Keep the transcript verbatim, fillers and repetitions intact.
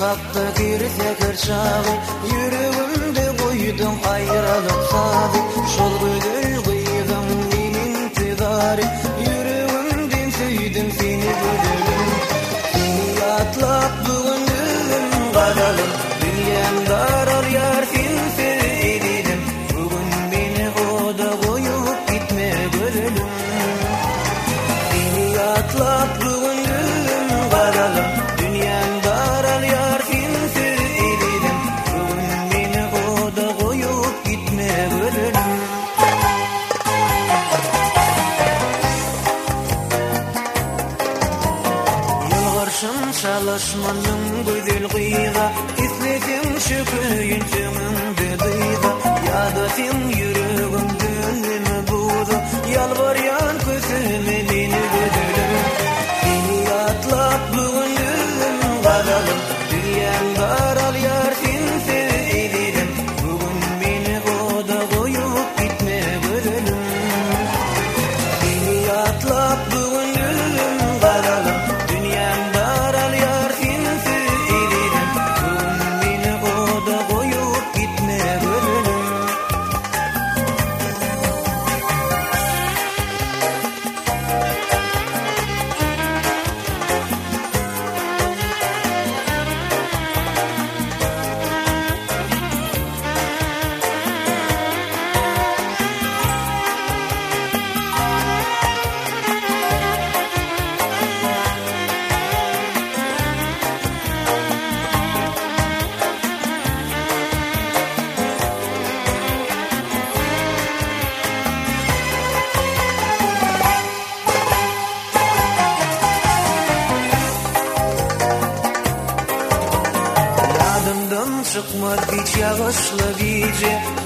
Uzakta girse kırçağı, yüreğimde koydum ayrılık sadı. Şol güzel kıydım benim intizarı, yüreğimden söyledim seni güzelim. Seni atlap bugün gülüm kadalım, dünyam darar yar sensiz edelim. Bugün beni oda koyup gitme güzelim. Seni atlap bugün gülüm kadalım, dünyam darar yar sensiz edelim. Bugün beni oda koyup gitme güzelim. Yılgırşın çalışmanın güzel kıyıda, İsletim şu köyün tümünde dıyda. Yada sen yüreğim gönlümü buğda, yalvaryan közüme beni güzelim. Seni atlap bugün gülüm kadalım, dünyam daral yar sensiz edelim. Bugün beni oda koyup gitme güzelim. Seni atlap bugün gülüm kadalım, dünyam daral yar sensiz edelim. Bugün beni oda koyup gitme güzelim. Yadımdan çıkmaz hiç yağışlı gece,